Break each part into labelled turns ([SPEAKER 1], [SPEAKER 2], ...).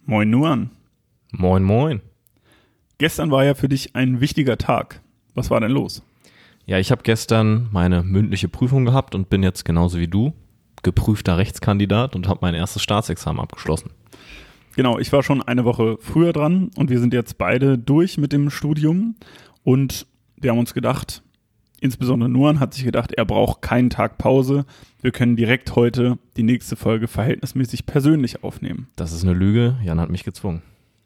[SPEAKER 1] Moin Nuan.
[SPEAKER 2] Moin, moin.
[SPEAKER 1] Gestern war ja für dich ein wichtiger Tag. Was war denn los?
[SPEAKER 2] Ja, ich habe gestern meine mündliche Prüfung gehabt und bin jetzt genauso wie du geprüfter Rechtskandidat und habe mein erstes Staatsexamen abgeschlossen.
[SPEAKER 1] Genau, ich war schon eine Woche früher dran und wir sind jetzt beide durch mit dem Studium und wir haben uns gedacht, insbesondere Nuan hat sich gedacht, er braucht keinen Tag Pause. Wir können direkt heute die nächste Folge verhältnismäßig persönlich aufnehmen.
[SPEAKER 2] Das ist eine Lüge, Jan hat mich gezwungen.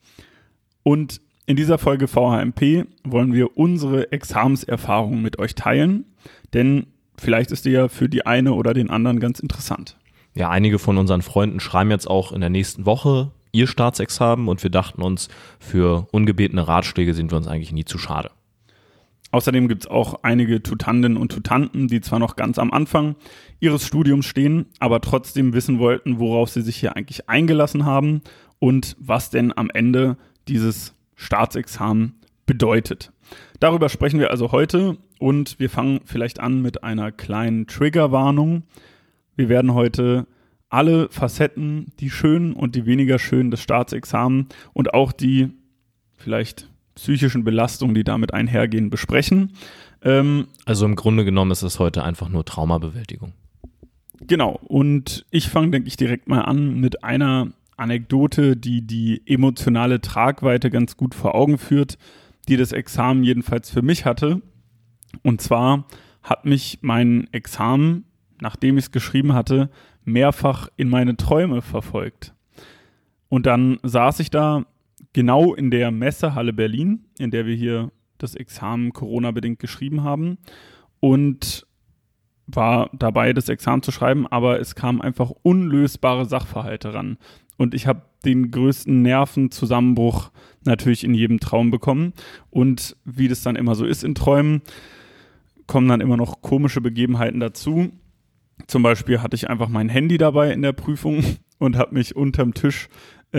[SPEAKER 1] Und in dieser Folge VHMP wollen wir unsere Examenserfahrungen mit euch teilen, denn vielleicht ist die ja für die eine oder den anderen ganz interessant.
[SPEAKER 2] Ja, einige von unseren Freunden schreiben jetzt auch in der nächsten Woche ihr Staatsexamen und wir dachten uns, für ungebetene Ratschläge sind wir uns eigentlich nie zu schade.
[SPEAKER 1] Außerdem gibt es auch einige Tutandinnen und Tutanten, die zwar noch ganz am Anfang ihres Studiums stehen, aber trotzdem wissen wollten, worauf sie sich hier eigentlich eingelassen haben und was denn am Ende dieses Staatsexamen bedeutet. Darüber sprechen wir also heute und wir fangen vielleicht an mit einer kleinen Triggerwarnung. Wir werden heute alle Facetten, die schönen und die weniger schönen des Staatsexamens und auch die vielleicht psychischen Belastungen, die damit einhergehen, besprechen.
[SPEAKER 2] Also im Grunde genommen ist es heute einfach nur Traumabewältigung.
[SPEAKER 1] Genau, und ich fange, denke ich, direkt mal an mit einer Anekdote, die die emotionale Tragweite ganz gut vor Augen führt, die das Examen jedenfalls für mich hatte. Und zwar hat mich mein Examen, nachdem ich es geschrieben hatte, mehrfach in meine Träume verfolgt. Und dann saß ich da genau in der Messehalle Berlin, in der wir hier das Examen Corona-bedingt geschrieben haben und war dabei, das Examen zu schreiben, aber es kamen einfach unlösbare Sachverhalte ran. Und ich habe den größten Nervenzusammenbruch natürlich in jedem Traum bekommen. Und wie das dann immer so ist in Träumen, kommen dann immer noch komische Begebenheiten dazu. Zum Beispiel hatte ich einfach mein Handy dabei in der Prüfung und habe mich unterm Tisch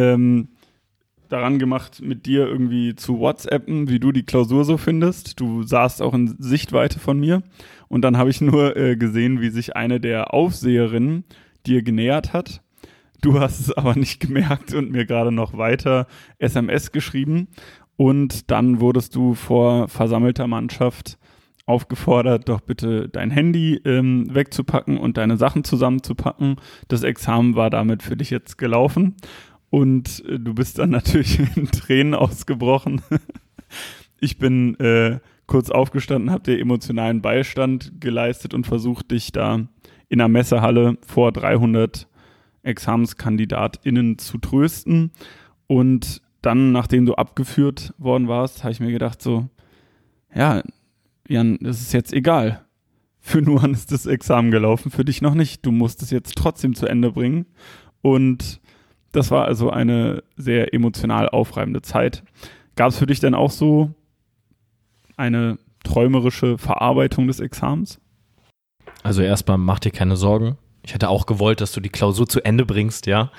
[SPEAKER 1] daran gemacht, mit dir irgendwie zu WhatsAppen, wie du die Klausur so findest. Du saßt auch in Sichtweite von mir. Und dann habe ich nur gesehen, wie sich eine der Aufseherinnen dir genähert hat. Du hast es aber nicht gemerkt und mir gerade noch weiter SMS geschrieben. Und dann wurdest du vor versammelter Mannschaft aufgefordert, doch bitte dein Handy wegzupacken und deine Sachen zusammenzupacken. Das Examen war damit für dich jetzt gelaufen. Und du bist dann natürlich in Tränen ausgebrochen. Ich bin kurz aufgestanden, habe dir emotionalen Beistand geleistet und versucht, dich da in der Messehalle vor 300 ExamenskandidatInnen zu trösten. Und dann, nachdem du abgeführt worden warst, habe ich mir gedacht so, ja, Jan, das ist jetzt egal. Für Nuan ist das Examen gelaufen, für dich noch nicht. Du musst es jetzt trotzdem zu Ende bringen. Und das war also eine sehr emotional aufreibende Zeit. Gab es für dich denn auch so eine träumerische Verarbeitung des Examens?
[SPEAKER 2] Also erstmal mach dir keine Sorgen. Ich hätte auch gewollt, dass du die Klausur zu Ende bringst, ja.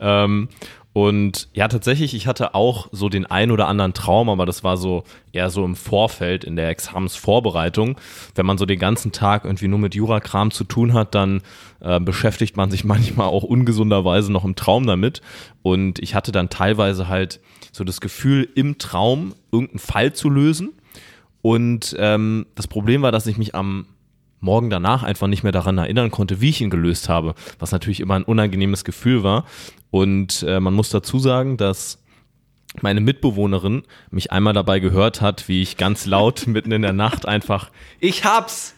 [SPEAKER 2] Und ja, tatsächlich, ich hatte auch so den ein oder anderen Traum, aber das war so eher so im Vorfeld, in der Examensvorbereitung. Wenn man so den ganzen Tag irgendwie nur mit Jurakram zu tun hat, dann beschäftigt man sich manchmal auch ungesunderweise noch im Traum damit. Und ich hatte dann teilweise halt so das Gefühl, im Traum irgendeinen Fall zu lösen. Und das Problem war, dass ich mich am Morgen danach einfach nicht mehr daran erinnern konnte, wie ich ihn gelöst habe, was natürlich immer ein unangenehmes Gefühl war. Und man muss dazu sagen, dass meine Mitbewohnerin mich einmal dabei gehört hat, wie ich ganz laut mitten in der Nacht einfach "Ich hab's!"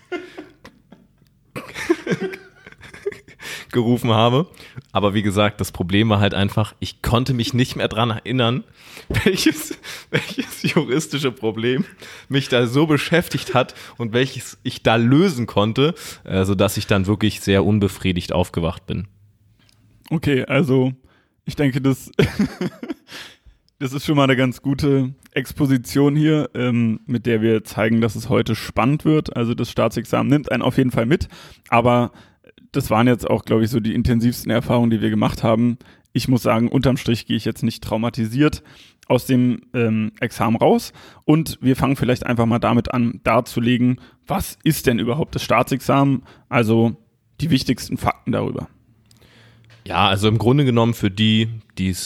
[SPEAKER 2] gerufen habe. Aber wie gesagt, das Problem war halt einfach, ich konnte mich nicht mehr dran erinnern, welches juristische Problem mich da so beschäftigt hat und welches ich da lösen konnte, sodass ich dann wirklich sehr unbefriedigt aufgewacht bin.
[SPEAKER 1] Okay, also ich denke, das ist schon mal eine ganz gute Exposition hier, mit der wir zeigen, dass es heute spannend wird. Also das Staatsexamen nimmt einen auf jeden Fall mit, aber das waren jetzt auch, glaube ich, so die intensivsten Erfahrungen, die wir gemacht haben. Ich muss sagen, unterm Strich gehe ich jetzt nicht traumatisiert aus dem Examen raus. Und wir fangen vielleicht einfach mal damit an, darzulegen, was ist denn überhaupt das Staatsexamen? Also die wichtigsten Fakten darüber.
[SPEAKER 2] Ja, also im Grunde genommen für die, die es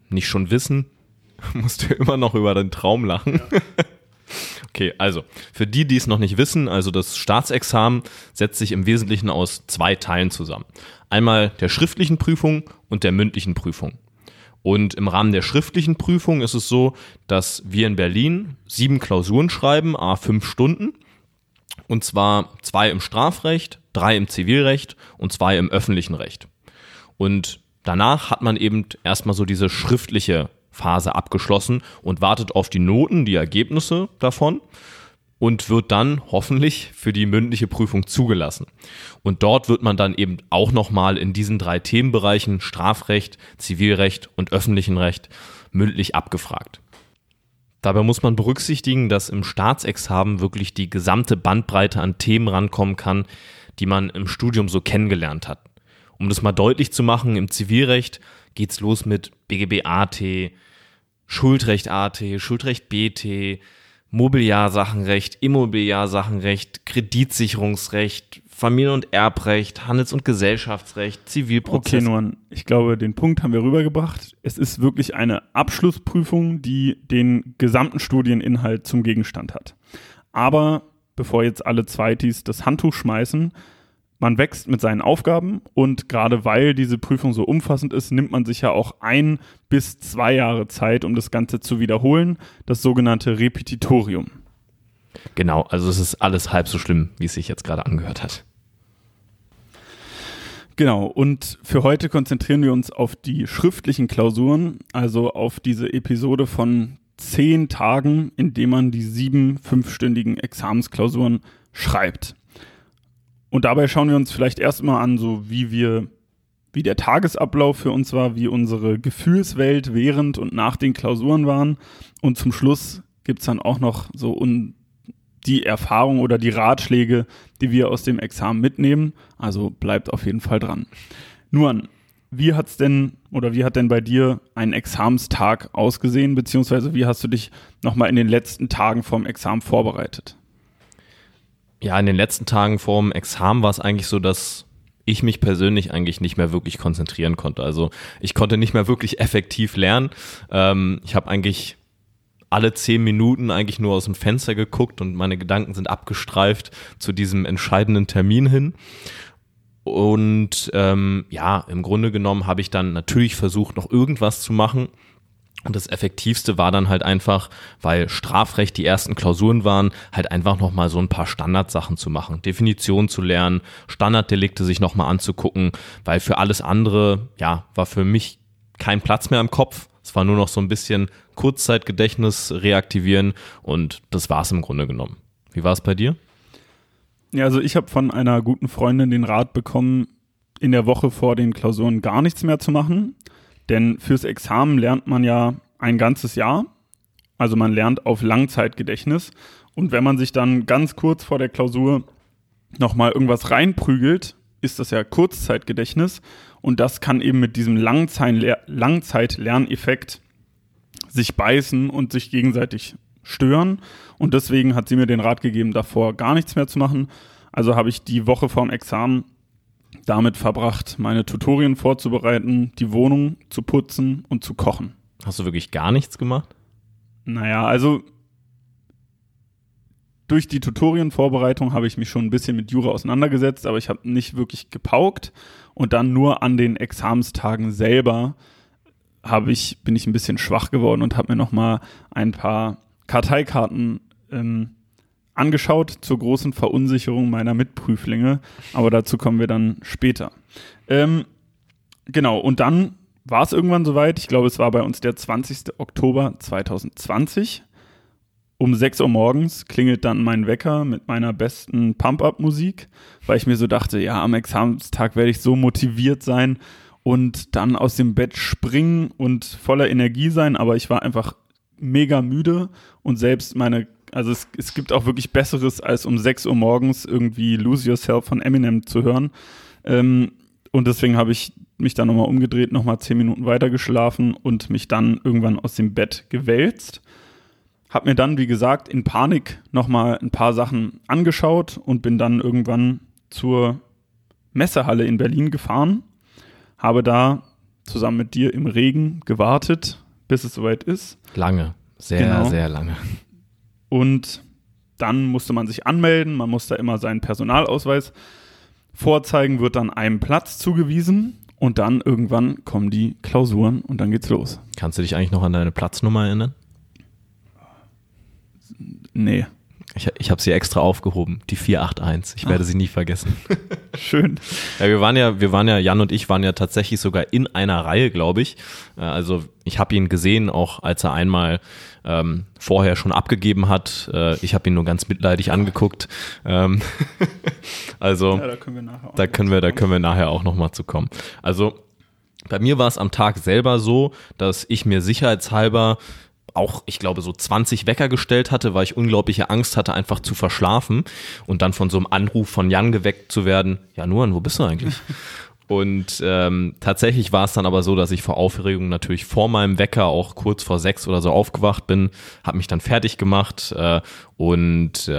[SPEAKER 2] nicht schon wissen, musst du immer noch über deinen Traum lachen. Ja. Okay, also für die es noch nicht wissen, also das Staatsexamen setzt sich im Wesentlichen aus 2 Teilen zusammen. Einmal der schriftlichen Prüfung und der mündlichen Prüfung. Und im Rahmen der schriftlichen Prüfung ist es so, dass wir in Berlin 7 Klausuren schreiben, à 5 Stunden. Und zwar 2 im Strafrecht, 3 im Zivilrecht und 2 im öffentlichen Recht. Und danach hat man eben erstmal so diese schriftliche Phase abgeschlossen und wartet auf die Noten, die Ergebnisse davon und wird dann hoffentlich für die mündliche Prüfung zugelassen. Und dort wird man dann eben auch nochmal in diesen 3 Themenbereichen Strafrecht, Zivilrecht und öffentlichen Recht mündlich abgefragt. Dabei muss man berücksichtigen, dass im Staatsexamen wirklich die gesamte Bandbreite an Themen rankommen kann, die man im Studium so kennengelernt hat. Um das mal deutlich zu machen, im Zivilrecht geht's los mit BGB AT, Schuldrecht AT, Schuldrecht BT, Mobiliarsachenrecht, Immobiliarsachenrecht, Kreditsicherungsrecht, Familien- und Erbrecht, Handels- und Gesellschaftsrecht, Zivilprozess.
[SPEAKER 1] Okay, Nuan, ich glaube, den Punkt haben wir rübergebracht. Es ist wirklich eine Abschlussprüfung, die den gesamten Studieninhalt zum Gegenstand hat. Aber bevor jetzt alle Zweitis das Handtuch schmeißen, man wächst mit seinen Aufgaben und gerade weil diese Prüfung so umfassend ist, nimmt man sich ja auch 1 bis 2 Jahre Zeit, um das Ganze zu wiederholen, das sogenannte Repetitorium.
[SPEAKER 2] Genau, also es ist alles halb so schlimm, wie es sich jetzt gerade angehört hat.
[SPEAKER 1] Genau, und für heute konzentrieren wir uns auf die schriftlichen Klausuren, also auf diese Episode von 10 Tagen, in denen man die 7 5-stündigen Examensklausuren schreibt. Und dabei schauen wir uns vielleicht erstmal an, so wie der Tagesablauf für uns war, wie unsere Gefühlswelt während und nach den Klausuren waren. Und zum Schluss gibt es dann auch noch so die Erfahrung oder die Ratschläge, die wir aus dem Examen mitnehmen. Also bleibt auf jeden Fall dran. Nuan, wie hat denn bei dir ein Examenstag ausgesehen, beziehungsweise wie hast du dich nochmal in den letzten Tagen vorm Examen vorbereitet?
[SPEAKER 2] Ja, in den letzten Tagen vorm Examen war es eigentlich so, dass ich mich persönlich eigentlich nicht mehr wirklich konzentrieren konnte. Also ich konnte nicht mehr wirklich effektiv lernen. Ich habe eigentlich alle 10 Minuten eigentlich nur aus dem Fenster geguckt und meine Gedanken sind abgestreift zu diesem entscheidenden Termin hin. Und im Grunde genommen habe ich dann natürlich versucht, noch irgendwas zu machen. Und das Effektivste war dann halt einfach, weil Strafrecht die ersten Klausuren waren, halt einfach nochmal so ein paar Standardsachen zu machen, Definitionen zu lernen, Standarddelikte sich nochmal anzugucken, weil für alles andere, war für mich kein Platz mehr im Kopf. Es war nur noch so ein bisschen Kurzzeitgedächtnis reaktivieren und das war es im Grunde genommen. Wie war es bei dir?
[SPEAKER 1] Ja, also ich habe von einer guten Freundin den Rat bekommen, in der Woche vor den Klausuren gar nichts mehr zu machen. Denn fürs Examen lernt man ja ein ganzes Jahr, also man lernt auf Langzeitgedächtnis und wenn man sich dann ganz kurz vor der Klausur nochmal irgendwas reinprügelt, ist das ja Kurzzeitgedächtnis und das kann eben mit diesem Langzeitlerneffekt sich beißen und sich gegenseitig stören und deswegen hat sie mir den Rat gegeben, davor gar nichts mehr zu machen. Also habe ich die Woche vorm Examen damit verbracht, meine Tutorien vorzubereiten, die Wohnung zu putzen und zu kochen.
[SPEAKER 2] Hast du wirklich gar nichts gemacht?
[SPEAKER 1] Naja, also durch die Tutorienvorbereitung habe ich mich schon ein bisschen mit Jura auseinandergesetzt, aber ich habe nicht wirklich gepaukt und dann nur an den Examenstagen selber bin ich ein bisschen schwach geworden und habe mir nochmal ein paar Karteikarten angeschaut zur großen Verunsicherung meiner Mitprüflinge, aber dazu kommen wir dann später. Genau, und dann war es irgendwann soweit, ich glaube, es war bei uns der 20. Oktober 2020. Um 6 Uhr morgens klingelt dann mein Wecker mit meiner besten Pump-Up-Musik, weil ich mir so dachte, ja, am Examenstag werde ich so motiviert sein und dann aus dem Bett springen und voller Energie sein, aber ich war einfach mega müde und selbst es gibt auch wirklich Besseres, als um 6 Uhr morgens irgendwie Lose Yourself von Eminem zu hören. Und deswegen habe ich mich dann nochmal umgedreht, nochmal 10 Minuten weiter geschlafen und mich dann irgendwann aus dem Bett gewälzt. Hab mir dann, wie gesagt, in Panik nochmal ein paar Sachen angeschaut und bin dann irgendwann zur Messehalle in Berlin gefahren. Habe da zusammen mit dir im Regen gewartet bis es soweit ist.
[SPEAKER 2] Lange, sehr lange.
[SPEAKER 1] Und dann musste man sich anmelden, man musste immer seinen Personalausweis vorzeigen, wird dann einem Platz zugewiesen und dann irgendwann kommen die Klausuren und dann geht's los.
[SPEAKER 2] Kannst du dich eigentlich noch an deine Platznummer erinnern?
[SPEAKER 1] Nee.
[SPEAKER 2] Ich habe sie extra aufgehoben, die 481. Ich werde sie nie vergessen.
[SPEAKER 1] Schön.
[SPEAKER 2] Ja, wir waren ja, Jan und ich waren ja tatsächlich sogar in einer Reihe, glaube ich. Also ich habe ihn gesehen, auch als er einmal vorher schon abgegeben hat. Ich habe ihn nur ganz mitleidig angeguckt. Also ja, da können wir nachher auch noch mal zu kommen. Also bei mir war es am Tag selber so, dass ich mir sicherheitshalber auch, ich glaube, so 20 Wecker gestellt hatte, weil ich unglaubliche Angst hatte, einfach zu verschlafen und dann von so einem Anruf von Jan geweckt zu werden. Ja, Nuan, wo bist du eigentlich? Und tatsächlich war es dann aber so, dass ich vor Aufregung natürlich vor meinem Wecker auch kurz vor 6 oder so aufgewacht bin, habe mich dann fertig gemacht und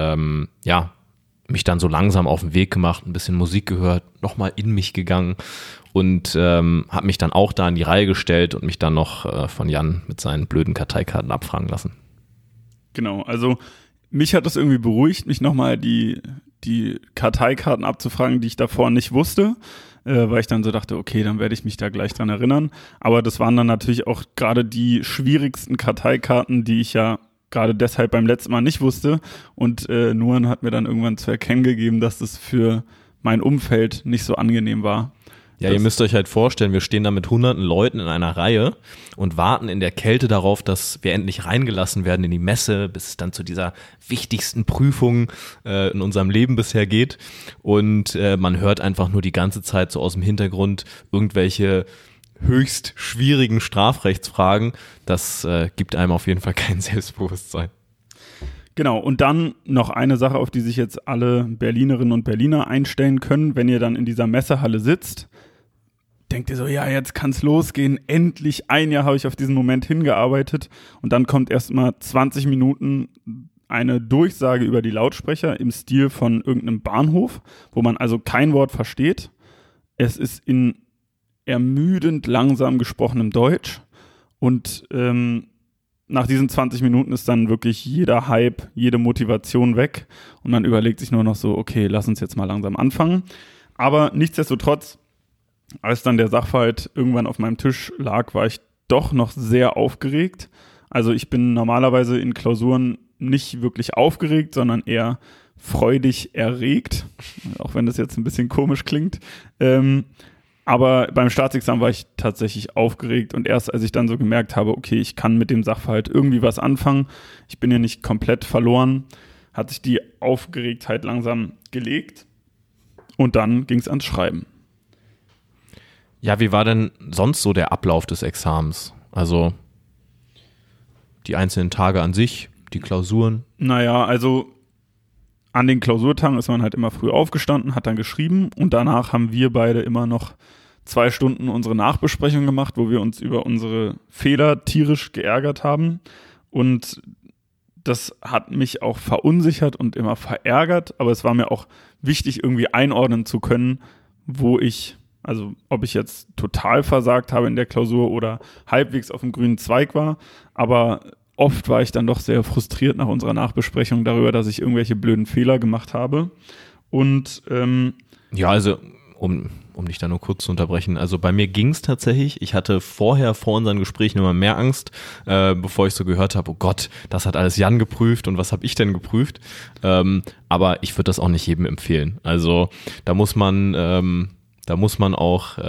[SPEAKER 2] mich dann so langsam auf den Weg gemacht, ein bisschen Musik gehört, nochmal in mich gegangen und habe mich dann auch da in die Reihe gestellt und mich dann noch von Jan mit seinen blöden Karteikarten abfragen lassen.
[SPEAKER 1] Genau, also mich hat das irgendwie beruhigt, mich nochmal die Karteikarten abzufragen, die ich davor nicht wusste, weil ich dann so dachte, okay, dann werde ich mich da gleich dran erinnern. Aber das waren dann natürlich auch gerade die schwierigsten Karteikarten, die ich ja gerade deshalb beim letzten Mal nicht wusste. Und Nuan hat mir dann irgendwann zu erkennen gegeben, dass das für mein Umfeld nicht so angenehm war.
[SPEAKER 2] Ja, ihr müsst euch halt vorstellen, wir stehen da mit hunderten Leuten in einer Reihe und warten in der Kälte darauf, dass wir endlich reingelassen werden in die Messe, bis es dann zu dieser wichtigsten Prüfung in unserem Leben bisher geht. Und man hört einfach nur die ganze Zeit so aus dem Hintergrund irgendwelche höchst schwierigen Strafrechtsfragen. Das gibt einem auf jeden Fall kein Selbstbewusstsein.
[SPEAKER 1] Genau, und dann noch eine Sache, auf die sich jetzt alle Berlinerinnen und Berliner einstellen können, wenn ihr dann in dieser Messehalle sitzt. Denkt ihr so, ja, jetzt kann's losgehen, endlich, ein Jahr habe ich auf diesen Moment hingearbeitet und dann kommt erstmal 20 Minuten eine Durchsage über die Lautsprecher im Stil von irgendeinem Bahnhof, wo man also kein Wort versteht. Es ist in ermüdend langsam gesprochenem Deutsch und nach diesen 20 Minuten ist dann wirklich jeder Hype, jede Motivation weg und man überlegt sich nur noch so, okay, lass uns jetzt mal langsam anfangen. Aber nichtsdestotrotz, als dann der Sachverhalt irgendwann auf meinem Tisch lag, war ich doch noch sehr aufgeregt. Also ich bin normalerweise in Klausuren nicht wirklich aufgeregt, sondern eher freudig erregt, auch wenn das jetzt ein bisschen komisch klingt. Aber beim Staatsexamen war ich tatsächlich aufgeregt und erst als ich dann so gemerkt habe, okay, ich kann mit dem Sachverhalt irgendwie was anfangen, ich bin ja nicht komplett verloren, hat sich die Aufgeregtheit langsam gelegt und dann ging es ans Schreiben.
[SPEAKER 2] Ja, wie war denn sonst so der Ablauf des Examens? Also die einzelnen Tage an sich, die Klausuren?
[SPEAKER 1] Naja, also an den Klausurtagen ist man halt immer früh aufgestanden, hat dann geschrieben und danach haben wir beide immer noch 2 Stunden unsere Nachbesprechung gemacht, wo wir uns über unsere Fehler tierisch geärgert haben und das hat mich auch verunsichert und immer verärgert, aber es war mir auch wichtig, irgendwie einordnen zu können, also ob ich jetzt total versagt habe in der Klausur oder halbwegs auf dem grünen Zweig war, aber oft war ich dann doch sehr frustriert nach unserer Nachbesprechung darüber, dass ich irgendwelche blöden Fehler gemacht habe. Und
[SPEAKER 2] ja, also um dich da nur kurz zu unterbrechen, also bei mir ging es tatsächlich, ich hatte vor unseren Gesprächen immer mehr Angst, bevor ich so gehört habe, oh Gott, das hat alles Jan geprüft und was habe ich denn geprüft? Aber ich würde das auch nicht jedem empfehlen. Also da muss man auch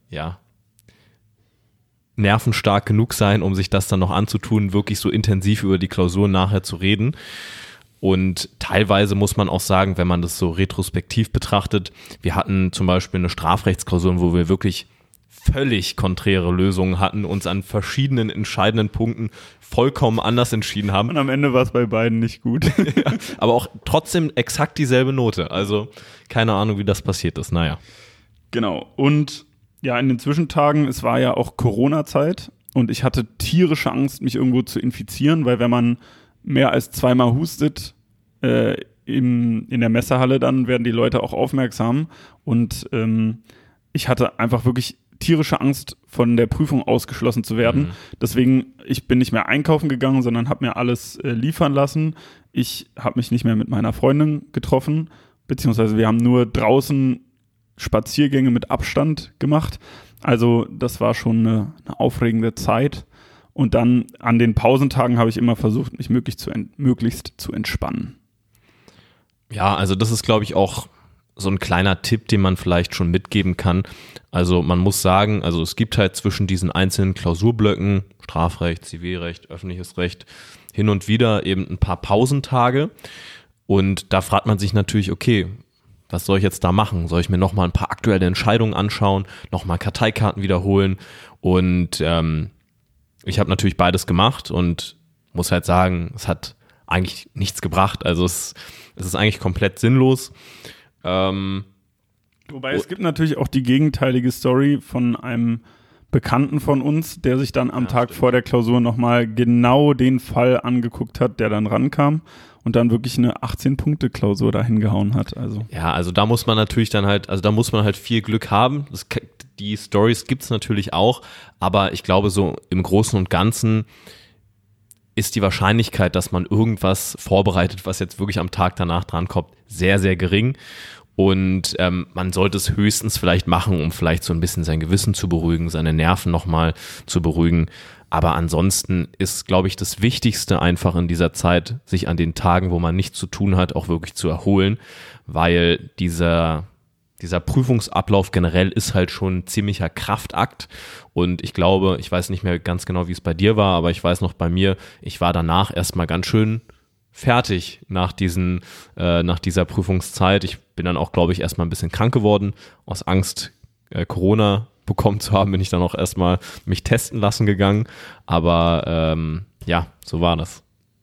[SPEAKER 2] nervenstark genug sein, um sich das dann noch anzutun, wirklich so intensiv über die Klausuren nachher zu reden. Und teilweise muss man auch sagen, wenn man das so retrospektiv betrachtet, wir hatten zum Beispiel eine Strafrechtsklausur, wo wir wirklich völlig konträre Lösungen hatten, uns an verschiedenen entscheidenden Punkten vollkommen anders entschieden haben.
[SPEAKER 1] Und am Ende war es bei beiden nicht gut.
[SPEAKER 2] Ja, aber auch trotzdem exakt dieselbe Note. Also keine Ahnung, wie das passiert ist. Naja.
[SPEAKER 1] Genau. Und ja, in den Zwischentagen, es war ja auch Corona-Zeit und ich hatte tierische Angst, mich irgendwo zu infizieren, weil wenn man mehr als 2-mal hustet in der Messehalle, dann werden die Leute auch aufmerksam und ich hatte einfach wirklich tierische Angst, von der Prüfung ausgeschlossen zu werden. Deswegen, ich bin nicht mehr einkaufen gegangen, sondern habe mir alles liefern lassen. Ich habe mich nicht mehr mit meiner Freundin getroffen, beziehungsweise wir haben nur draußen Spaziergänge mit Abstand gemacht. Also das war schon eine aufregende Zeit. Und dann an den Pausentagen habe ich immer versucht, mich möglichst zu entspannen.
[SPEAKER 2] Ja, also das ist, glaube ich, auch so ein kleiner Tipp, den man vielleicht schon mitgeben kann. Also man muss sagen, also es gibt halt zwischen diesen einzelnen Klausurblöcken, Strafrecht, Zivilrecht, öffentliches Recht, hin und wieder eben ein paar Pausentage. Und da fragt man sich natürlich, okay, was soll ich jetzt da machen? Soll ich mir nochmal ein paar aktuelle Entscheidungen anschauen, nochmal Karteikarten wiederholen? Und ich habe natürlich beides gemacht und muss halt sagen, es hat eigentlich nichts gebracht. Also es ist eigentlich komplett sinnlos.
[SPEAKER 1] Wobei es gibt natürlich auch die gegenteilige Story von einem Bekannten von uns, der sich dann am Tag vor der Klausur nochmal genau den Fall angeguckt hat, der dann rankam und dann wirklich eine 18-Punkte-Klausur dahin gehauen hat. Also.
[SPEAKER 2] Ja, also da muss man natürlich dann halt, also da muss man halt viel Glück haben. Die Stories gibt's natürlich auch, aber ich glaube so im Großen und Ganzen ist die Wahrscheinlichkeit, dass man irgendwas vorbereitet, was jetzt wirklich am Tag danach drankommt, sehr, sehr gering. Und man sollte es höchstens vielleicht machen, um vielleicht so ein bisschen sein Gewissen zu beruhigen, seine Nerven nochmal zu beruhigen. Aber ansonsten ist, glaube ich, das Wichtigste einfach in dieser Zeit, sich an den Tagen, wo man nichts zu tun hat, auch wirklich zu erholen, weil dieser Prüfungsablauf generell ist halt schon ein ziemlicher Kraftakt. Und ich glaube, ich weiß nicht mehr ganz genau, wie es bei dir war, aber ich weiß noch bei mir, ich war danach erstmal ganz schön fertig nach dieser Prüfungszeit. Ich bin dann auch, glaube ich, erstmal ein bisschen krank geworden. Aus Angst, Corona bekommen zu haben, bin ich dann auch erstmal mich testen lassen gegangen. Aber ja, so war das.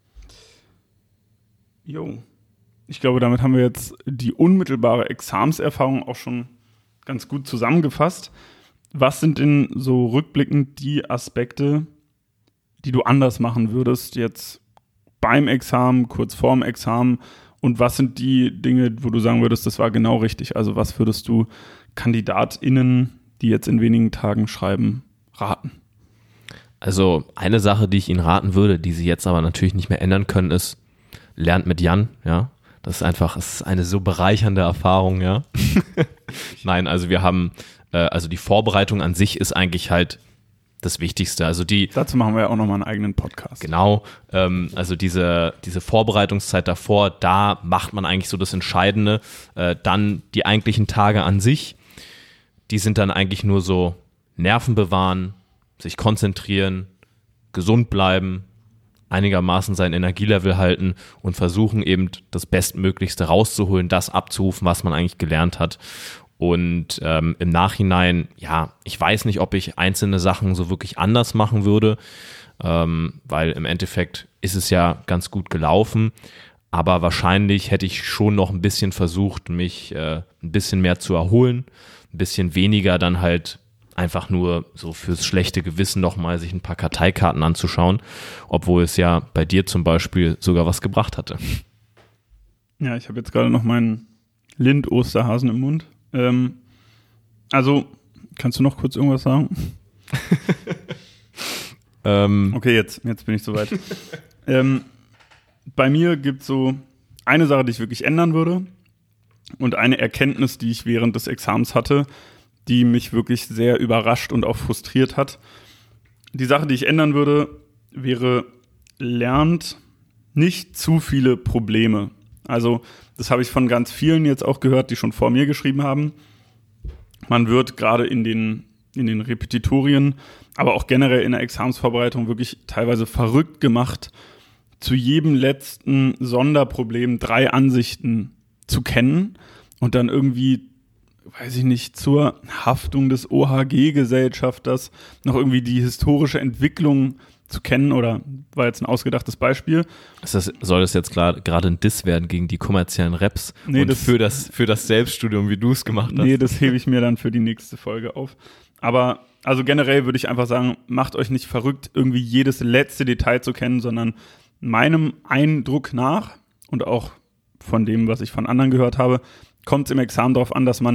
[SPEAKER 1] Jo. Ich glaube, damit haben wir jetzt die unmittelbare Examserfahrung auch schon ganz gut zusammengefasst. Was sind denn so rückblickend die Aspekte, die du anders machen würdest jetzt beim Examen, kurz vorm Examen? Und was sind die Dinge, wo du sagen würdest, das war genau richtig? Also was würdest du KandidatInnen, die jetzt in wenigen Tagen schreiben, raten?
[SPEAKER 2] Also eine Sache, die ich Ihnen raten würde, die Sie jetzt aber natürlich nicht mehr ändern können, ist, lernt mit Jan, ja. Das ist eine so bereichernde Erfahrung, ja. Nein, also wir haben, also die Vorbereitung an sich ist eigentlich halt das Wichtigste. Also
[SPEAKER 1] dazu machen wir ja auch nochmal einen eigenen Podcast.
[SPEAKER 2] Genau, also diese Vorbereitungszeit davor, da macht man eigentlich so das Entscheidende. Dann die eigentlichen Tage an sich, die sind dann eigentlich nur so Nerven bewahren, sich konzentrieren, gesund bleiben, einigermaßen sein Energielevel halten und versuchen eben das Bestmöglichste rauszuholen, das abzurufen, was man eigentlich gelernt hat. Und im Nachhinein, ja, ich weiß nicht, ob ich einzelne Sachen so wirklich anders machen würde, weil im Endeffekt ist es ja ganz gut gelaufen, aber wahrscheinlich hätte ich schon noch ein bisschen versucht, mich ein bisschen mehr zu erholen, ein bisschen weniger dann halt einfach nur so fürs schlechte Gewissen nochmal sich ein paar Karteikarten anzuschauen, obwohl es ja bei dir zum Beispiel sogar was gebracht hatte.
[SPEAKER 1] Ja, ich habe jetzt gerade noch meinen Lind-Osterhasen im Mund. Also, kannst du noch kurz irgendwas sagen? Okay, jetzt bin ich soweit. Bei mir gibt es so eine Sache, die ich wirklich ändern würde und eine Erkenntnis, die ich während des Examens hatte, die mich wirklich sehr überrascht und auch frustriert hat. Die Sache, die ich ändern würde, wäre, lernt nicht zu viele Probleme. Also das habe ich von ganz vielen jetzt auch gehört, die schon vor mir geschrieben haben. Man wird gerade in den Repetitorien, aber auch generell in der Examensvorbereitung wirklich teilweise verrückt gemacht, zu jedem letzten Sonderproblem 3 Ansichten zu kennen und dann irgendwie, weiß ich nicht, zur Haftung des OHG-Gesellschafters noch irgendwie die historische Entwicklung zu kennen, oder war jetzt ein ausgedachtes Beispiel.
[SPEAKER 2] Soll das jetzt gerade ein Diss werden gegen die kommerziellen Raps
[SPEAKER 1] und
[SPEAKER 2] für das Selbststudium, wie du es gemacht hast?
[SPEAKER 1] Nee, das hebe ich mir dann für die nächste Folge auf. Aber also generell würde ich einfach sagen, macht euch nicht verrückt, irgendwie jedes letzte Detail zu kennen, sondern meinem Eindruck nach und auch von dem, was ich von anderen gehört habe, kommt es im Examen darauf an, dass man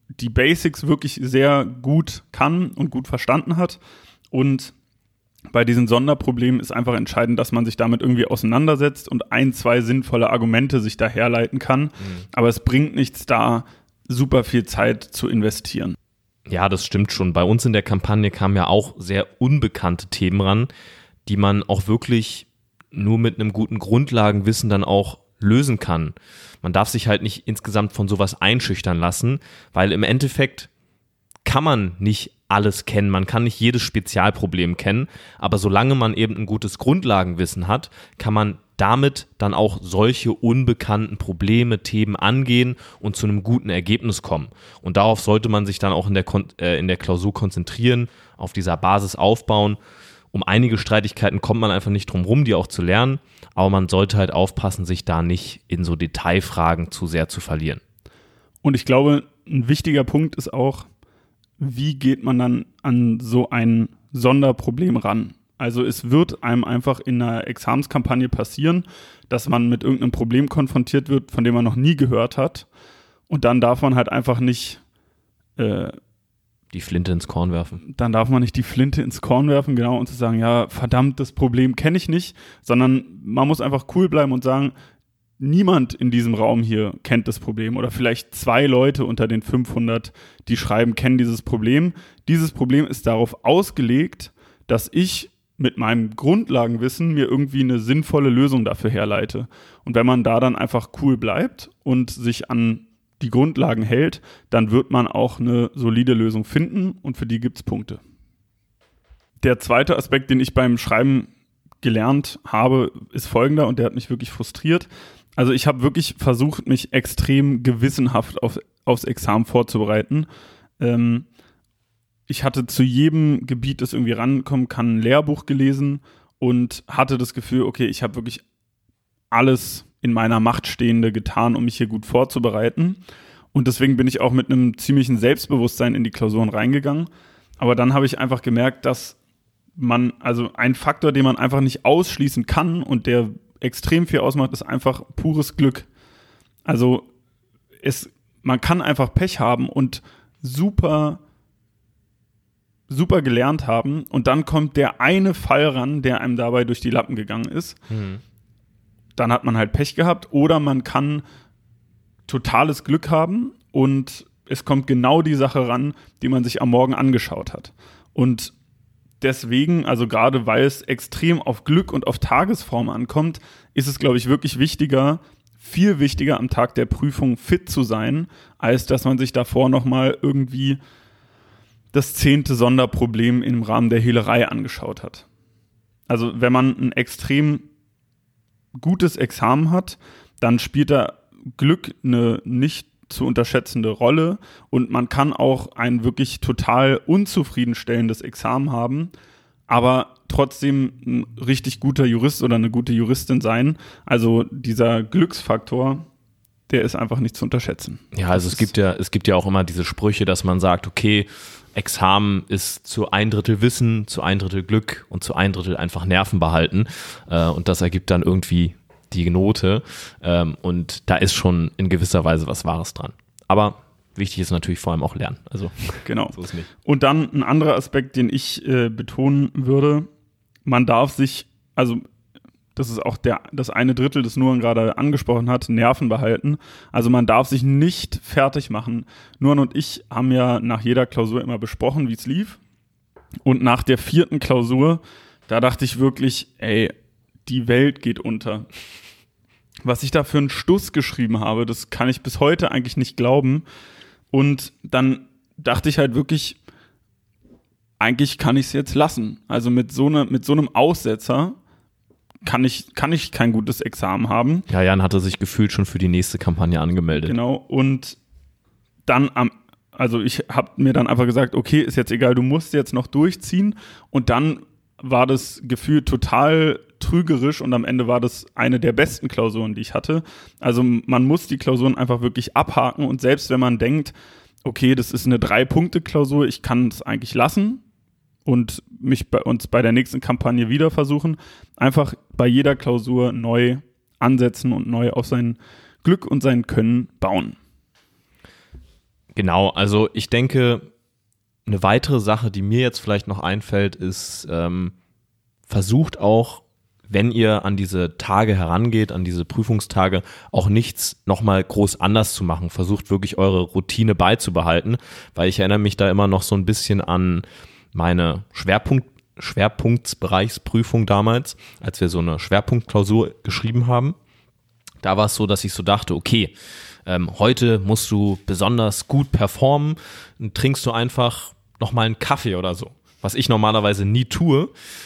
[SPEAKER 1] die Basics wirklich sehr gut kann und gut verstanden hat. Und bei diesen Sonderproblemen ist einfach entscheidend, dass man sich damit irgendwie auseinandersetzt und 1-2 sinnvolle Argumente sich da herleiten kann. Aber es bringt nichts, da super viel Zeit zu investieren.
[SPEAKER 2] Ja, das stimmt schon. Bei uns in der Kampagne kamen ja auch sehr unbekannte Themen ran, die man auch wirklich nur mit einem guten Grundlagenwissen dann auch lösen kann. Man darf sich halt nicht insgesamt von sowas einschüchtern lassen, weil im Endeffekt kann man nicht alles kennen, man kann nicht jedes Spezialproblem kennen, aber solange man eben ein gutes Grundlagenwissen hat, kann man damit dann auch solche unbekannten Probleme, Themen angehen und zu einem guten Ergebnis kommen. Und darauf sollte man sich dann auch in der Klausur konzentrieren, auf dieser Basis aufbauen. Um einige Streitigkeiten kommt man einfach nicht drum rum, die auch zu lernen, aber man sollte halt aufpassen, sich da nicht in so Detailfragen zu sehr zu verlieren.
[SPEAKER 1] Und ich glaube, ein wichtiger Punkt ist auch, wie geht man dann an so ein Sonderproblem ran? Also es wird einem einfach in einer Examenskampagne passieren, dass man mit irgendeinem Problem konfrontiert wird, von dem man noch nie gehört hat. Und dann darf man halt einfach nicht
[SPEAKER 2] die Flinte ins Korn werfen.
[SPEAKER 1] Dann darf man nicht die Flinte ins Korn werfen, genau, und zu sagen, ja, verdammt, das Problem kenne ich nicht, sondern man muss einfach cool bleiben und sagen, niemand in diesem Raum hier kennt das Problem oder vielleicht 2 Leute unter den 500, die schreiben, kennen dieses Problem. Dieses Problem ist darauf ausgelegt, dass ich mit meinem Grundlagenwissen mir irgendwie eine sinnvolle Lösung dafür herleite. Und wenn man da dann einfach cool bleibt und sich an die Grundlagen hält, dann wird man auch eine solide Lösung finden und für die gibt es Punkte. Der zweite Aspekt, den ich beim Schreiben gelernt habe, ist folgender und der hat mich wirklich frustriert. Also ich habe wirklich versucht, mich extrem gewissenhaft aufs Examen vorzubereiten. Ich hatte zu jedem Gebiet, das irgendwie rankommen kann, ein Lehrbuch gelesen und hatte das Gefühl, okay, ich habe wirklich alles in meiner Macht Stehende getan, um mich hier gut vorzubereiten. Und deswegen bin ich auch mit einem ziemlichen Selbstbewusstsein in die Klausuren reingegangen. Aber dann habe ich einfach gemerkt, dass man, also ein Faktor, den man einfach nicht ausschließen kann und der extrem viel ausmacht, ist einfach pures Glück. Also man kann einfach Pech haben und super gelernt haben und dann kommt der eine Fall ran, der einem dabei durch die Lappen gegangen ist. Dann hat man halt Pech gehabt oder man kann totales Glück haben und es kommt genau die Sache ran, die man sich am Morgen angeschaut hat. Und deswegen, also gerade weil es extrem auf Glück und auf Tagesform ankommt, ist es, glaube ich, wirklich viel wichtiger am Tag der Prüfung fit zu sein, als dass man sich davor nochmal irgendwie das 10. Sonderproblem im Rahmen der Hehlerei angeschaut hat. Also wenn man ein extrem gutes Examen hat, dann spielt da Glück eine nicht zu unterschätzende Rolle und man kann auch ein wirklich total unzufriedenstellendes Examen haben, aber trotzdem ein richtig guter Jurist oder eine gute Juristin sein. Also dieser Glücksfaktor, der ist einfach nicht zu unterschätzen.
[SPEAKER 2] Ja, also es gibt ja auch immer diese Sprüche, dass man sagt, okay, Examen ist zu 1/3 Wissen, zu 1/3 Glück und zu 1/3 einfach Nerven behalten. Und das ergibt dann irgendwie die Note. Und da ist schon in gewisser Weise was Wahres dran. Aber wichtig ist natürlich vor allem auch Lernen. Also
[SPEAKER 1] genau.
[SPEAKER 2] So ist nicht.
[SPEAKER 1] Und dann ein anderer Aspekt, den ich betonen würde, man darf sich, also das ist auch das 1/3, das Nuan gerade angesprochen hat, Nerven behalten. Also man darf sich nicht fertig machen. Nuan und ich haben ja nach jeder Klausur immer besprochen, wie es lief. Und nach der 4. Klausur, da dachte ich wirklich, ey, die Welt geht unter. Was ich da für einen Stuss geschrieben habe, das kann ich bis heute eigentlich nicht glauben. Und dann dachte ich halt wirklich, eigentlich kann ich es jetzt lassen. Also mit so einem Aussetzer kann ich kein gutes Examen haben.
[SPEAKER 2] Ja, Jan hatte sich gefühlt schon für die nächste Kampagne angemeldet.
[SPEAKER 1] Genau, und dann ich habe mir dann einfach gesagt, okay, ist jetzt egal, du musst jetzt noch durchziehen. Und dann war das Gefühl total trügerisch und am Ende war das eine der besten Klausuren, die ich hatte. Also man muss die Klausuren einfach wirklich abhaken und selbst wenn man denkt, okay, das ist eine 3-Punkte-Klausur, ich kann es eigentlich lassen und mich bei der nächsten Kampagne wieder versuchen, einfach bei jeder Klausur neu ansetzen und neu auf sein Glück und sein Können bauen.
[SPEAKER 2] Genau, also ich denke, eine weitere Sache, die mir jetzt vielleicht noch einfällt, ist, versucht auch, wenn ihr an diese Tage herangeht, an diese Prüfungstage, auch nichts nochmal groß anders zu machen. Versucht wirklich eure Routine beizubehalten, weil ich erinnere mich da immer noch so ein bisschen an meine Schwerpunktsbereichsprüfung damals, als wir so eine Schwerpunktklausur geschrieben haben. Da war es so, dass ich so dachte, okay, heute musst du besonders gut performen, dann trinkst du einfach nochmal einen Kaffee oder so, was ich normalerweise nie tue.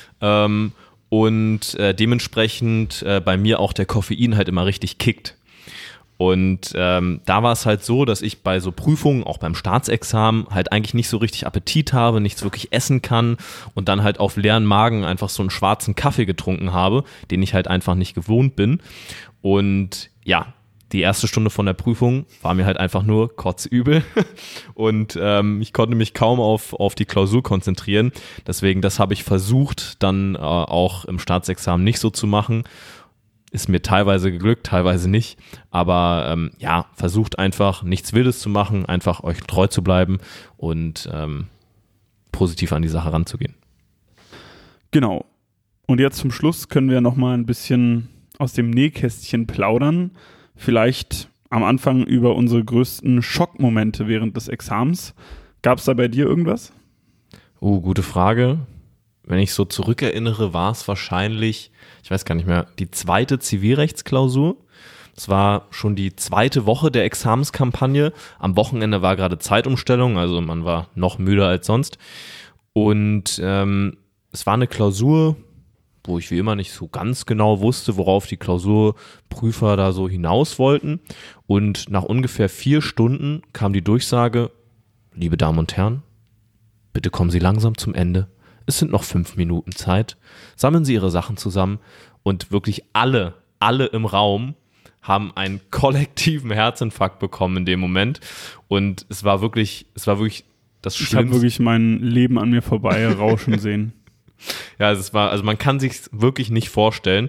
[SPEAKER 2] Und dementsprechend bei mir auch der Koffein halt immer richtig kickt. Und da war es halt so, dass ich bei so Prüfungen, auch beim Staatsexamen, halt eigentlich nicht so richtig Appetit habe, nichts wirklich essen kann und dann halt auf leeren Magen einfach so einen schwarzen Kaffee getrunken habe, den ich halt einfach nicht gewohnt bin. Und ja, die erste Stunde von der Prüfung war mir halt einfach nur kotzübel und ich konnte mich kaum auf die Klausur konzentrieren. Deswegen, das habe ich versucht, dann auch im Staatsexamen nicht so zu machen. Ist mir teilweise geglückt, teilweise nicht. Aber ja, versucht einfach nichts Wildes zu machen, einfach euch treu zu bleiben und positiv an die Sache ranzugehen.
[SPEAKER 1] Genau. Und jetzt zum Schluss können wir nochmal ein bisschen aus dem Nähkästchen plaudern. Vielleicht am Anfang über unsere größten Schockmomente während des Examens. Gab es da bei dir irgendwas?
[SPEAKER 2] Gute Frage. Wenn ich so zurückerinnere, war es wahrscheinlich, ich weiß gar nicht mehr, die 2. Zivilrechtsklausur. Es war schon die 2. Woche der Examenskampagne. Am Wochenende war gerade Zeitumstellung, also man war noch müder als sonst. Und es war eine Klausur, wo ich wie immer nicht so ganz genau wusste, worauf die Klausurprüfer da so hinaus wollten. Und nach ungefähr 4 Stunden kam die Durchsage, liebe Damen und Herren, bitte kommen Sie langsam zum Ende. Es sind noch 5 Minuten Zeit. Sammeln Sie Ihre Sachen zusammen. Und wirklich alle im Raum haben einen kollektiven Herzinfarkt bekommen in dem Moment. Und es war wirklich das Schlimmste.
[SPEAKER 1] Ich habe wirklich mein Leben an mir vorbei rauschen sehen.
[SPEAKER 2] Ja, also man kann sich wirklich nicht vorstellen.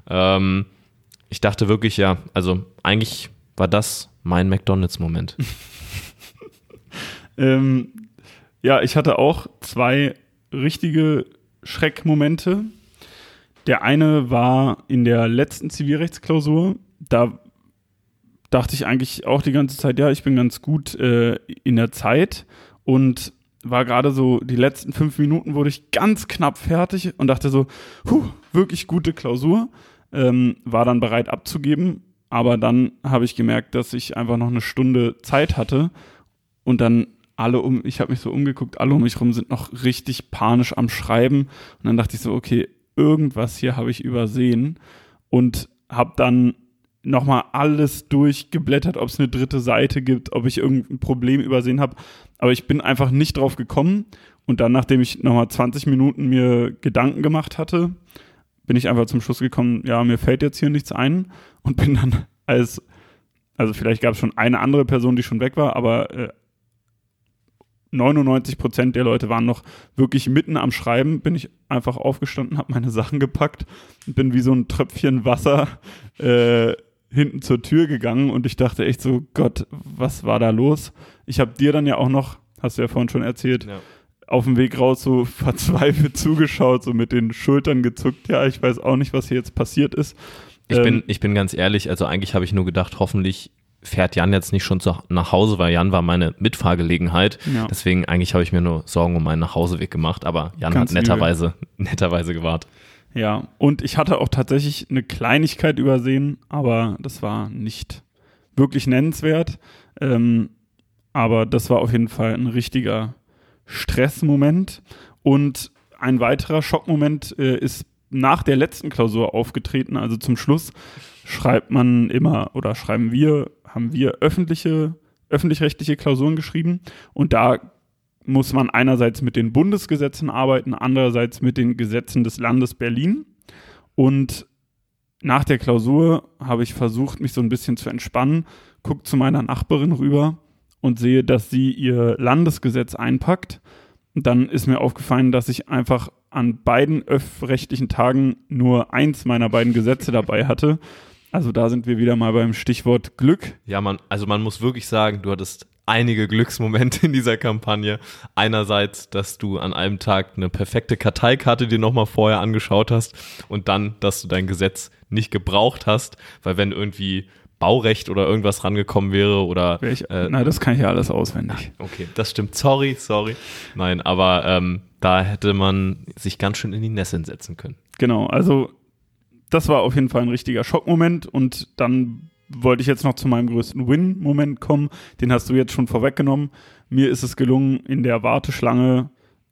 [SPEAKER 2] Ich dachte wirklich, ja, also eigentlich war das mein McDonald's-Moment.
[SPEAKER 1] Ja, ich hatte auch 2 richtige Schreckmomente. Der eine war in der letzten Zivilrechtsklausur. Da dachte ich eigentlich auch die ganze Zeit, ja, ich bin ganz gut in der Zeit und war gerade so, die letzten 5 Minuten wurde ich ganz knapp fertig und dachte so, wirklich gute Klausur, war dann bereit abzugeben, aber dann habe ich gemerkt, dass ich einfach noch eine Stunde Zeit hatte und dann ich habe mich so umgeguckt, alle um mich rum sind noch richtig panisch am Schreiben und dann dachte ich so, okay, irgendwas hier habe ich übersehen und habe dann nochmal alles durchgeblättert, ob es eine 3. Seite gibt, ob ich irgendein Problem übersehen habe. Aber ich bin einfach nicht drauf gekommen. Und dann, nachdem ich nochmal 20 Minuten mir Gedanken gemacht hatte, bin ich einfach zum Schluss gekommen, ja, mir fällt jetzt hier nichts ein. Und bin dann also vielleicht gab es schon eine andere Person, die schon weg war, aber 99% der Leute waren noch wirklich mitten am Schreiben, bin ich einfach aufgestanden, habe meine Sachen gepackt und bin wie so ein Tröpfchen Wasser hinten zur Tür gegangen und ich dachte echt so, Gott, was war da los? Ich habe dir dann ja auch noch, hast du ja vorhin schon erzählt, ja, auf dem Weg raus so verzweifelt zugeschaut, so mit den Schultern gezuckt, ja, ich weiß auch nicht, was hier jetzt passiert ist.
[SPEAKER 2] Ich bin ganz ehrlich, also eigentlich habe ich nur gedacht, hoffentlich fährt Jan jetzt nicht schon nach Hause, weil Jan war meine Mitfahrgelegenheit. Ja. Deswegen eigentlich habe ich mir nur Sorgen um meinen Nachhauseweg gemacht, aber Jan ganz hat netterweise gewartet.
[SPEAKER 1] Ja, und ich hatte auch tatsächlich eine Kleinigkeit übersehen, aber das war nicht wirklich nennenswert. Aber das war auf jeden Fall ein richtiger Stressmoment. Und ein weiterer Schockmoment ist nach der letzten Klausur aufgetreten. Also zum Schluss haben wir öffentlich-rechtliche Klausuren geschrieben. Und da muss man einerseits mit den Bundesgesetzen arbeiten, andererseits mit den Gesetzen des Landes Berlin. Und nach der Klausur habe ich versucht, mich so ein bisschen zu entspannen, gucke zu meiner Nachbarin rüber und sehe, dass sie ihr Landesgesetz einpackt. Und dann ist mir aufgefallen, dass ich einfach an beiden öffentlich-rechtlichen Tagen nur eins meiner beiden Gesetze dabei hatte. Also da sind wir wieder mal beim Stichwort Glück.
[SPEAKER 2] Ja, man muss wirklich sagen, du hattest einige Glücksmomente in dieser Kampagne. Einerseits, dass du an einem Tag eine perfekte Karteikarte dir nochmal vorher angeschaut hast und dann, dass du dein Gesetz nicht gebraucht hast, weil wenn irgendwie Baurecht oder irgendwas rangekommen wäre oder...
[SPEAKER 1] das kann ich ja alles auswendig.
[SPEAKER 2] Okay, das stimmt. Sorry. Nein, aber da hätte man sich ganz schön in die Nesseln setzen können.
[SPEAKER 1] Genau, also das war auf jeden Fall ein richtiger Schockmoment und dann wollte ich jetzt noch zu meinem größten Win-Moment kommen. Den hast du jetzt schon vorweggenommen. Mir ist es gelungen, in der Warteschlange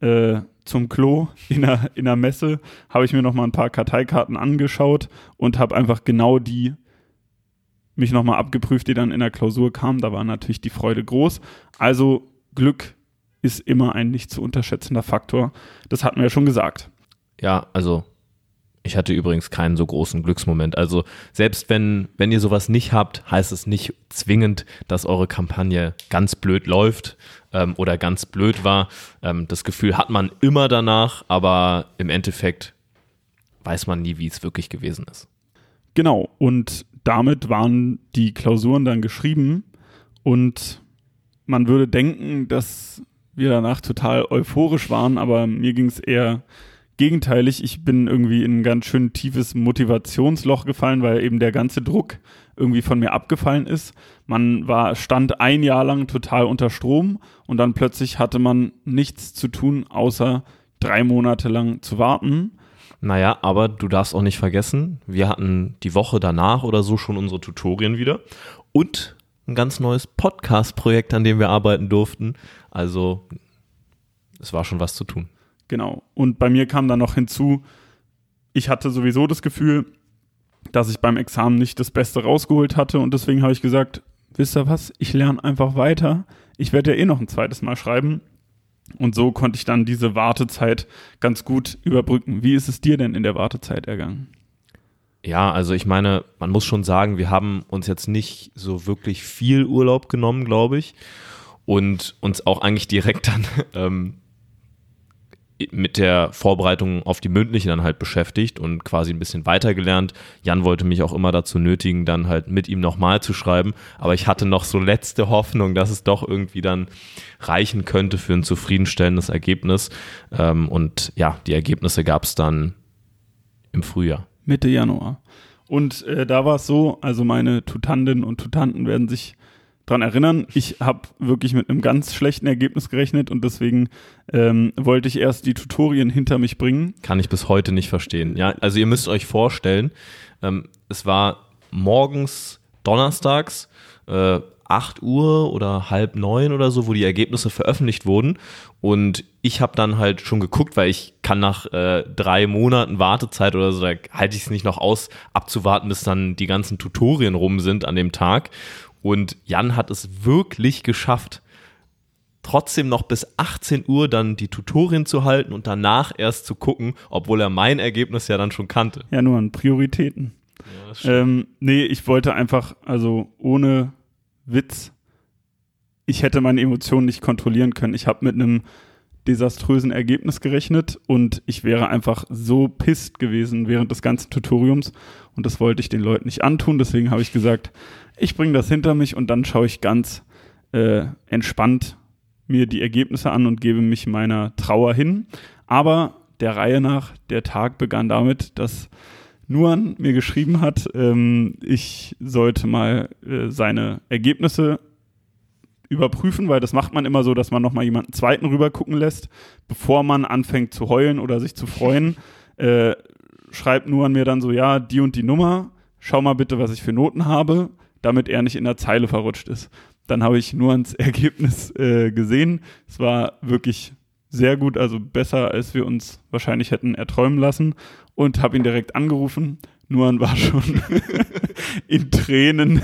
[SPEAKER 1] zum Klo in der Messe, habe ich mir noch mal ein paar Karteikarten angeschaut und habe einfach genau die mich noch mal abgeprüft, die dann in der Klausur kamen. Da war natürlich die Freude groß. Also Glück ist immer ein nicht zu unterschätzender Faktor. Das hatten wir ja schon gesagt.
[SPEAKER 2] Ja, also ich hatte übrigens keinen so großen Glücksmoment. Also selbst wenn ihr sowas nicht habt, heißt es nicht zwingend, dass eure Kampagne ganz blöd läuft oder ganz blöd war. Das Gefühl hat man immer danach, aber im Endeffekt weiß man nie, wie es wirklich gewesen ist.
[SPEAKER 1] Genau, und damit waren die Klausuren dann geschrieben und man würde denken, dass wir danach total euphorisch waren, aber mir ging es eher gegenteilig. Ich bin irgendwie in ein ganz schön tiefes Motivationsloch gefallen, weil eben der ganze Druck irgendwie von mir abgefallen ist. Man stand ein Jahr lang total unter Strom und dann plötzlich hatte man nichts zu tun, außer 3 Monate lang zu warten.
[SPEAKER 2] Naja, aber du darfst auch nicht vergessen, wir hatten die Woche danach oder so schon unsere Tutorien wieder und ein ganz neues Podcast-Projekt, an dem wir arbeiten durften. Also es war schon was zu tun.
[SPEAKER 1] Genau. Und bei mir kam dann noch hinzu, ich hatte sowieso das Gefühl, dass ich beim Examen nicht das Beste rausgeholt hatte und deswegen habe ich gesagt, wisst ihr was, ich lerne einfach weiter. Ich werde ja eh noch ein zweites Mal schreiben. Und so konnte ich dann diese Wartezeit ganz gut überbrücken. Wie ist es dir denn in der Wartezeit ergangen?
[SPEAKER 2] Ja, also ich meine, man muss schon sagen, wir haben uns jetzt nicht so wirklich viel Urlaub genommen, glaube ich. Und uns auch eigentlich direkt dann mit der Vorbereitung auf die mündlichen dann halt beschäftigt und quasi ein bisschen weitergelernt. Jan wollte mich auch immer dazu nötigen, dann halt mit ihm nochmal zu schreiben, aber ich hatte noch so letzte Hoffnung, dass es doch irgendwie dann reichen könnte für ein zufriedenstellendes Ergebnis und ja, die Ergebnisse gab es dann im Frühjahr.
[SPEAKER 1] Mitte Januar. Und da war es so, also meine Tutandinnen und Tutanten werden sich dran erinnern, ich habe wirklich mit einem ganz schlechten Ergebnis gerechnet und deswegen wollte ich erst die Tutorien hinter mich bringen.
[SPEAKER 2] Kann ich bis heute nicht verstehen. Ja, also ihr müsst euch vorstellen, es war morgens donnerstags 8 Uhr oder 8:30 oder so, wo die Ergebnisse veröffentlicht wurden und ich habe dann halt schon geguckt, weil ich kann nach 3 Monaten Wartezeit oder so, da halte ich es nicht noch aus, abzuwarten, bis dann die ganzen Tutorien rum sind an dem Tag. Und Jan hat es wirklich geschafft, trotzdem noch bis 18 Uhr dann die Tutorien zu halten und danach erst zu gucken, obwohl er mein Ergebnis ja dann schon kannte.
[SPEAKER 1] Ja, nur an Prioritäten.
[SPEAKER 2] Ja, das stimmt.
[SPEAKER 1] Nee, ich wollte einfach, also ohne Witz, ich hätte meine Emotionen nicht kontrollieren können. Ich habe mit einem desaströsen Ergebnis gerechnet und ich wäre einfach so pisst gewesen während des ganzen Tutoriums und das wollte ich den Leuten nicht antun. Deswegen habe ich gesagt, ich bringe das hinter mich und dann schaue ich ganz entspannt mir die Ergebnisse an und gebe mich meiner Trauer hin. Aber der Reihe nach, der Tag begann damit, dass Nuan mir geschrieben hat, ich sollte mal seine Ergebnisse überprüfen, weil das macht man immer so, dass man nochmal jemanden zweiten rüber gucken lässt, bevor man anfängt zu heulen oder sich zu freuen. Schreibt Nuan mir dann so, ja, die und die Nummer, schau mal bitte, was ich für Noten habe, damit er nicht in der Zeile verrutscht ist. Dann habe ich Nuans Ergebnis gesehen. Es war wirklich sehr gut, also besser, als wir uns wahrscheinlich hätten erträumen lassen und habe ihn direkt angerufen. Nuan war schon in Tränen,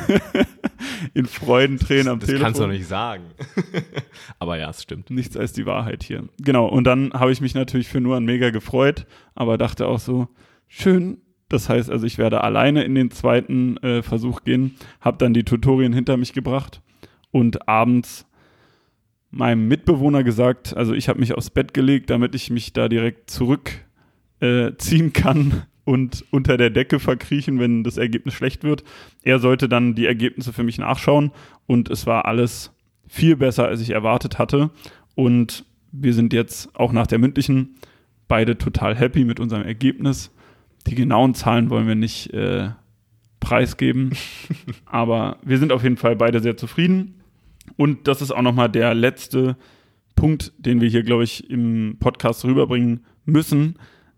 [SPEAKER 1] in Freudentränen am Telefon.
[SPEAKER 2] Das kannst du doch nicht sagen. Aber ja, es stimmt.
[SPEAKER 1] Nichts als die Wahrheit hier. Genau, und dann habe ich mich natürlich für Nuan mega gefreut, aber dachte auch so, schön. Das heißt, also ich werde alleine in den zweiten Versuch gehen, habe dann die Tutorien hinter mich gebracht und abends meinem Mitbewohner gesagt, also ich habe mich aufs Bett gelegt, damit ich mich da direkt zurückziehen kann und unter der Decke verkriechen, wenn das Ergebnis schlecht wird. Er sollte dann die Ergebnisse für mich nachschauen und es war alles viel besser, als ich erwartet hatte. Und wir sind jetzt auch nach der mündlichen beide total happy mit unserem Ergebnis. Die genauen Zahlen wollen wir nicht preisgeben, aber wir sind auf jeden Fall beide sehr zufrieden. Und das ist auch nochmal der letzte Punkt, den wir hier, glaube ich, im Podcast rüberbringen müssen.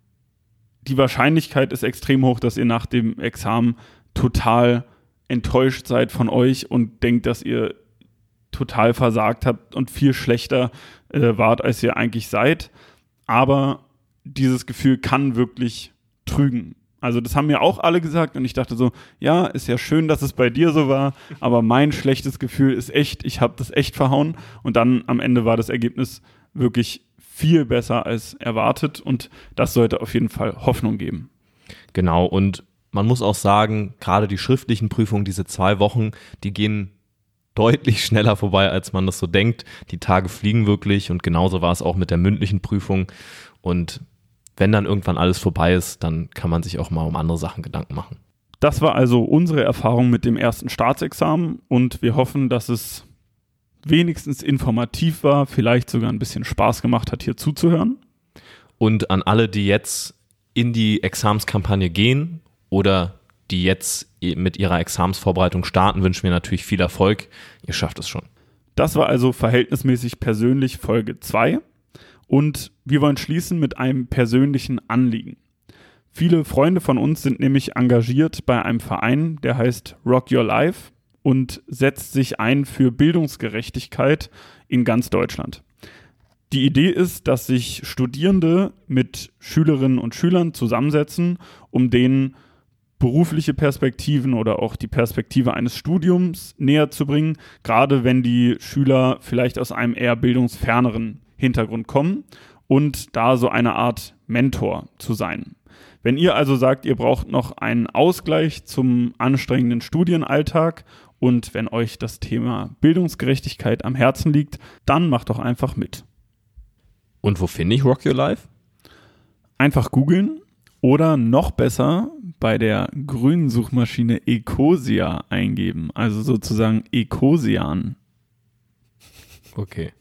[SPEAKER 1] Die Wahrscheinlichkeit ist extrem hoch, dass ihr nach dem Examen total enttäuscht seid von euch und denkt, dass ihr total versagt habt und viel schlechter wart, als ihr eigentlich seid. Aber dieses Gefühl kann wirklich trügen. Also das haben mir auch alle gesagt und ich dachte so, ja, ist ja schön, dass es bei dir so war, aber mein schlechtes Gefühl ist echt, ich habe das echt verhauen und dann am Ende war das Ergebnis wirklich viel besser als erwartet und das sollte auf jeden Fall Hoffnung geben.
[SPEAKER 2] Genau, und man muss auch sagen, gerade die schriftlichen Prüfungen, diese 2 Wochen, die gehen deutlich schneller vorbei, als man das so denkt. Die Tage fliegen wirklich und genauso war es auch mit der mündlichen Prüfung und wenn dann irgendwann alles vorbei ist, dann kann man sich auch mal um andere Sachen Gedanken machen.
[SPEAKER 1] Das war also unsere Erfahrung mit dem ersten Staatsexamen und wir hoffen, dass es wenigstens informativ war, vielleicht sogar ein bisschen Spaß gemacht hat, hier zuzuhören.
[SPEAKER 2] Und an alle, die jetzt in die Examskampagne gehen oder die jetzt mit ihrer Examsvorbereitung starten, wünschen wir natürlich viel Erfolg. Ihr schafft es schon.
[SPEAKER 1] Das war also verhältnismäßig persönlich Folge 2. Und wir wollen schließen mit einem persönlichen Anliegen. Viele Freunde von uns sind nämlich engagiert bei einem Verein, der heißt Rock Your Life und setzt sich ein für Bildungsgerechtigkeit in ganz Deutschland. Die Idee ist, dass sich Studierende mit Schülerinnen und Schülern zusammensetzen, um denen berufliche Perspektiven oder auch die Perspektive eines Studiums näher zu bringen, gerade wenn die Schüler vielleicht aus einem eher bildungsferneren Hintergrund kommen und da so eine Art Mentor zu sein. Wenn ihr also sagt, ihr braucht noch einen Ausgleich zum anstrengenden Studienalltag und wenn euch das Thema Bildungsgerechtigkeit am Herzen liegt, dann macht doch einfach mit.
[SPEAKER 2] Und wo finde ich Rock Your Life?
[SPEAKER 1] Einfach googeln oder noch besser bei der grünen Suchmaschine Ecosia eingeben, also sozusagen Ecosian.
[SPEAKER 2] Okay.